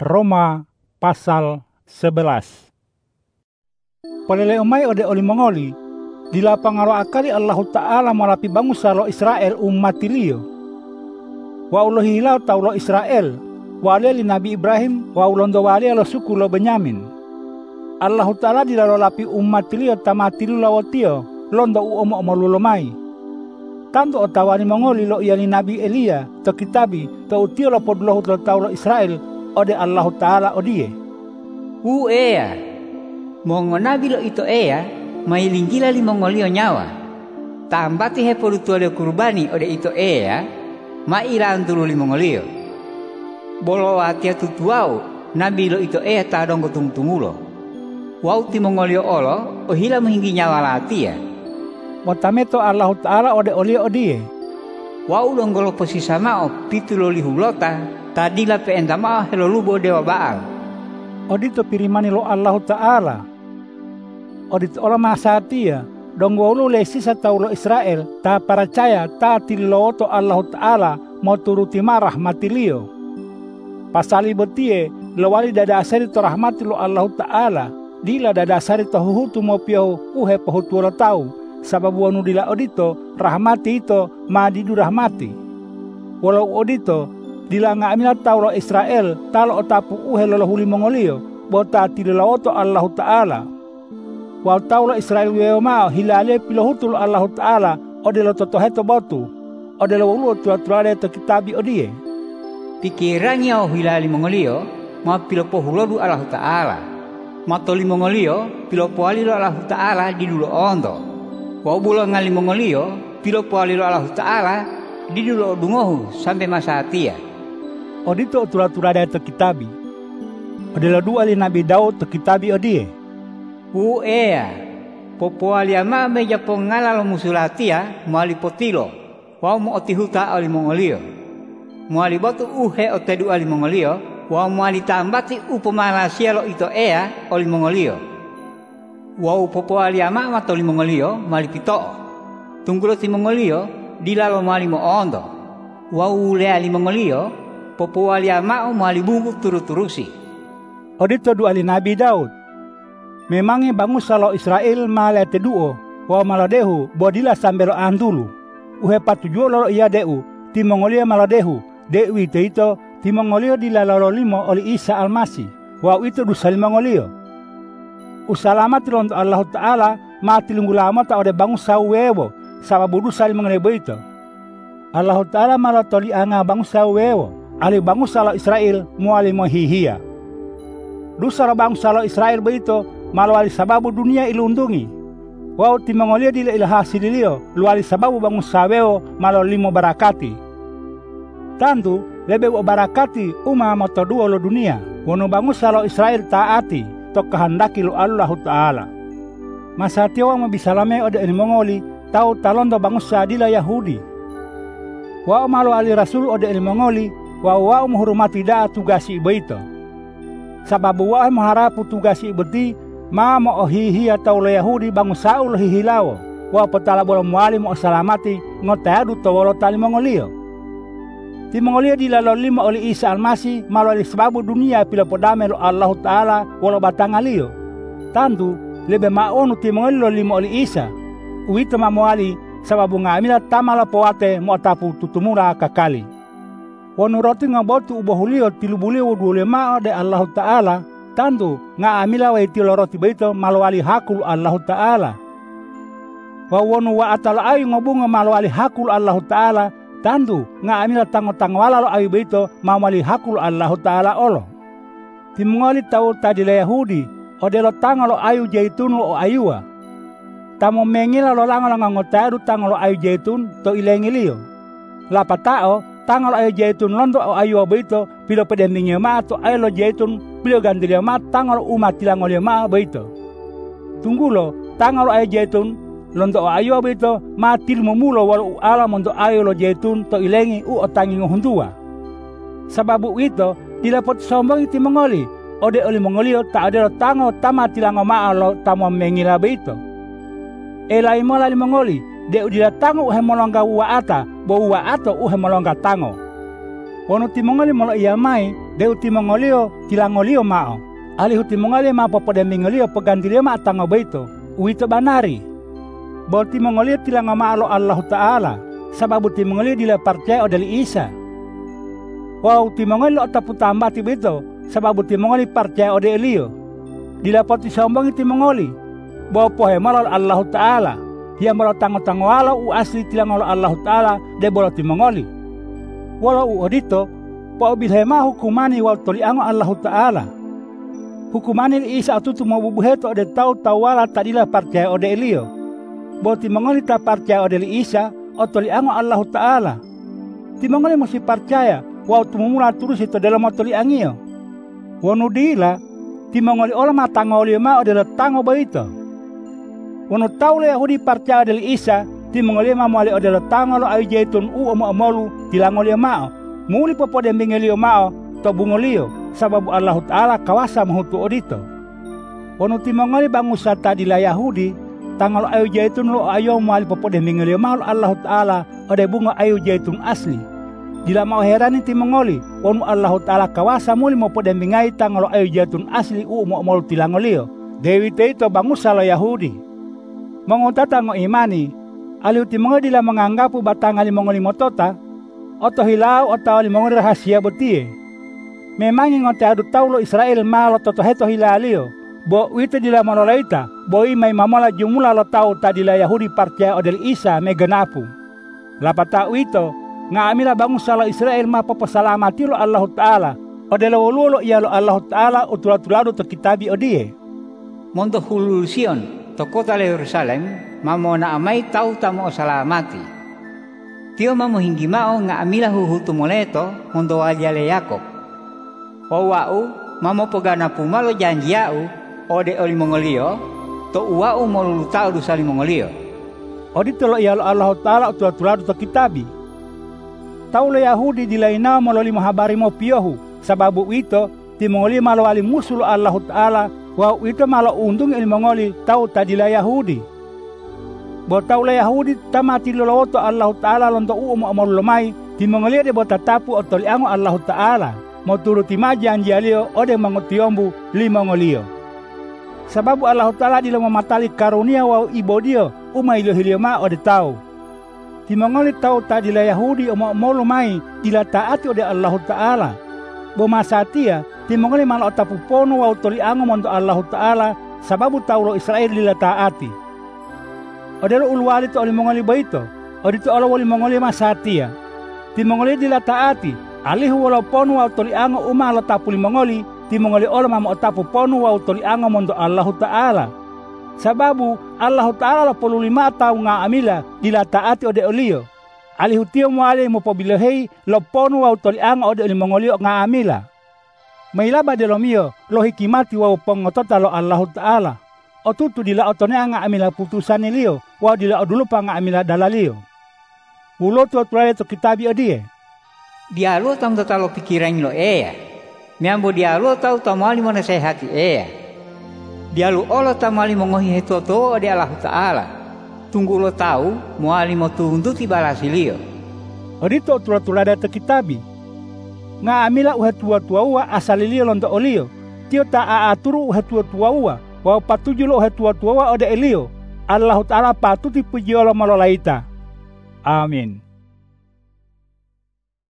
Roma pasal 11. Palele umay ode oli mongoli di lapang aro akali Allah Ta'ala malapi bangsa lo Israel ummatilio. Wa ulo hilau tau lo Israel wa li Nabi Ibrahim wa ulondo wali lo suku lo Benyamin. Allah Ta'ala di lalo lapi ummatilio tamatilu lawotio londo uomo molulomai. Tanto otawani mongoli lo iani Nabi Elia to kitabi to utio lo podloh to tau lo Israel ode Allah Ta'ala odie. Ea, mongo nabi lo ito ea, mailinggila li mongolio nyawa. Tambati he porutuale kurbani ode ito ea, mailan tulu li mongolio. Bolo atia tutuau, nabi lo ito ea tadong tungtumulo. Wau ti mongolio olo, ohila mahinggi nyawa latia. Watameto Allah Ta'ala ode olio odie. Wau longgolo posisa mao pitulo li hulota. Tadila pe endama helo lubo dewa Baal. Odito pirimani lo Allah Ta'ala. Odito ola masatia. Dongwolo lesi sa tau lo Israel. Ta percaya ta tililo to Allah Ta'ala. Mau turuti marah matilio. Pasali betie. Lawali dada asari to rahmati lo Allah Ta'ala. Dila dada asari to huhutu mo piau. Uhe pahutu lo tau. Sababu anu dila odito. Rahmati ito. Madidu rahmati. Walau odito. Dila nga amina tau lo Israel, talo otapu uhe lo huli mongolio, bota tilila oto Allah Ta'ala. Wal tau lo Israel weo mao hilale pilohutul Allah Ta'ala, ode lo totoheto botu, ode lo ulu tuatulade to kitabi odie. Pikirannya o hilali mongolio, ma pilopo hulodu Allah Ta'ala. Matoli mongolio, pilopo alilo Allah Ta'ala di dulu ondo. Wabulo ngali mongolio, pilopo alilo Allah Ta'ala di dulu dungohu sampai masa hatia. Odito tura-tura to kitabi. Odelo dua li Nabi Daud to kitabi odie. Ea, popo aliama meja pongala lo musulatia mali potilo. Wau mo otihuta ali mongolio. Muali botu uhe otedu ali mongolio. Wau muali tambati upomalasia lo ito ea oli mongolio. Wau popo aliama matoli mongolio mali pito. Tunggulo ti mongolio dilalo mali mo ondo. Wau le ali mongolio. Popo aliama o malibungu turu-turusi. Odito dua ali Nabi Daud. Memangnya bangsa lo Israel male teduo. Wa maladehu bodila sambelo andulu. Uhe patujuo lo iya deu. Ti Mongolia maladehu. Dewi teito. Ti Mongolia dila lolo limo oli Isa Almasi. Wa itu dusali Mongolia. Usalamat lonto Allah Ta'ala. Mati lunggulama ta ode bangsa wewo. Sababu dusali mengenai beito. Allah Ta'ala malatoli anga bangsa wewo. Ali bangsa lo Israel muali mohihia. Dusa lo bangsa lo Israel beito malwali sababu dunia ilundungi. Wau ti Mongolia dila ilhasililio luali sababu bangsa weo malo limo barakati. Tantu lebe barakati uma motoduo lo dunia. Wono bangsa lo Israel taati to kehendaki lo Allah Ta'ala. Masa tiwa mabisalame ode ini Mongoli tau talondo bangsa dila Yahudi. Wau malo ali rasul ode ini Mongoli wa menghormati da tugasi beito. Sababu wa maharapu tugasi beti ma mo hihi atau le Yahudi bangsa ul hihilawo. Wa petala bola muali mo salamati ngotadu to wolo tali Mongolio. Ti Mongolia dilalo lima oli Isa Almasi malali sababu dunia pila podame lo Allah Ta'ala wolo batangalio. Tantu lebe maonu ti Mongolio lima oli Isa. Uito mamuali sababu ngamila tamala poate mo tapu tutumura kakali. Wanu roti ngabotu ubohulio tilubulio dule mao de Allah Ta'ala. Tantu nga amila wa itilo roti beito malwali hakul Allah Ta'ala. Wanu wa atala ayu ngobunga malwali hakul Allah Ta'ala. Tantu nga amila tango-tangwala lo ayu beito malwali hakul Allah Ta'ala olo. Timngali tau tadile Yahudi odelo tango lo ayu jaitun lo ayua. Tamo mengila lo lango ngotadu tango lo ayu jaitun to ilengilio. Lapatao tanggal ayo jaitun londo ayo beito pilo pedendingnya ma to ayo lo jaitun pilo gandilia ma tanggal umat tilangolia ma beito. Tunggulo tanggal ayo jaitun londo ayo beito ma tilmu mulo walau alam untuk ayo lo jaitun to ilengi otangi ngohundua. Sababu itu dilapot sombong iti Mongoli ode oli Mongolio tak ada lo tanggal tama tilango ma lo tamo mengila beito. Elai mola li Mongoli de udila tango uhe molonga wa ata bo wa ato uhe molonga tango. Wanu timongoli molo ia mai, deu timongolio tilangolio mao. Alihu timongoli ma popodembingolio pegandilio ma atango beito, uito banari. Bo timongolio tilango ma alo Allah Ta'ala, sababu timongolio dila percaya odeli Isa. Wow timongoli lo tapu tambati beito, sababu timongoli percaya ode Elio. Dila poti sombongi timongoli, bo pohe malol Allah Ta'ala, hiya malo tango-tango alo u asli tilangolo Allah Ta'ala de bolo timongoli. Walau u odito, po bilhema hukumani wal toliango Allah Ta'ala. Hukumani Isa atutu mau bubuheto ode tau wala tadila percaya ode Elio. Bo timongoli ta percaya ode Isa o toliango Allah Ta'ala. Timongoli mesti percaya wau tumumula turus itu dalam toliangio. Wanu dila timongoli ola matangoli ma ode tango baito. Wanu taule Yahudi percaya ode Isa, timongoli ma mole ode tango lo ayu jaitun u omolu tilangoli mao. Muli popodembingelio mao to bungolio. Sababu Allah Ta'ala kawasa mahutu odito. Wanu timongoli bangusa tadila Yahudi, tanggal ayu jaitun lo ayo mali popodembingelio mao Allah Ta'ala ode bunga ayu jaitun asli. Dila mau herani timongoli, wanu Allah Ta'ala kawasa muli mopodembingai tanggal ayu jaitun asli u mo tilangolio. Dewi teito bangusa lo Yahudi. Mongotata ngo imani, aliu timongoli dila menganggapu batangali mongoli motota, oto hilau oto limongoli rahasia betie. Memang ngote adu taulo Israel malo toto heto hilalio, bo wito dila monolaita, bo imai mamola jumula lo tau tadila Yahudi percaya odel Isa megenapu. Lapata wito, ngamila bangsa lo Israel ma poposalamati lo Allah Ta'ala, odel wolulo iya lo Allah Ta'ala utulatulado to kitabi odie. Mondo hulul Sion, to kota le Yerusalem, mamona amai tau tamo salamati. Tio mamo hinggimao ngamila huhutu moleto, mondo waliale Yakob. Wau mamo pogana pumalo janjiau ode oli mongolio to uau molulu tau dusali mongolio. Odi tolo ia Allah Ta'ala utulatulado to kitabi. Taulo Yahudi dilaina mololi mahabari mo piohu sababu wito timongoli malo ali musul Allah Ta'ala wa wito malo undung il mongoli tau tadila Yahudi. Bo taulo Yahudi tamati loloto Allah Ta'ala londo molomai timongoli de botatapu otoliango Allah Ta'ala. Mau turuti janji alio ode mangotiombu limongolio. Sababu Allah Ta'ala dila mematali karunia wa ibodio umailo hilio ma ode tau. Timongoli tau tadila Yahudi molo mai dila taati ode Allah Ta'ala. Bo masatia timongoli malo tapu pono wa toliango mondo Allah Ta'ala sababu taulo Israel dila taati. Ode lo ulwali to oli mongoli baito. Ode to olo wali mongoli masatia. Timongoli dila taati. Alihu walau ponu wa toliango umalo tapu limongoli, timongoli olo mamo tapu ponu wa toliango mondo Allah Ta'ala. Sababu Allah Ta'ala lo 45 tahun amila dila taati ode olio. Alihu tio moale mo pobilehei lo ponu wa toliango ode limongoli amila. Mailaba de lo mio lo hikimati wa pongotota lo Allah Ta'ala. Otutu dila otone amila putusan ilio wa dila odulupa amila dalalio. Ulotu tulale to kitabi odie. Dialo tam tatalo pikiran lo Miambo dialo tau tamali mana sehati Dialo olo tamali mongohi hetoto ode Allah Ta'ala. Tunggu lo tahu muali mo tundu tibalasilio. Odito tulada te kitabi. Nga amila uhetua-tua asalilio londo olio. Tio ta aaturu uhetua-tua wa patuju lo uhetua-tua ode elio. Allah Ta'ala patuti pujiolo malolaita. Amin.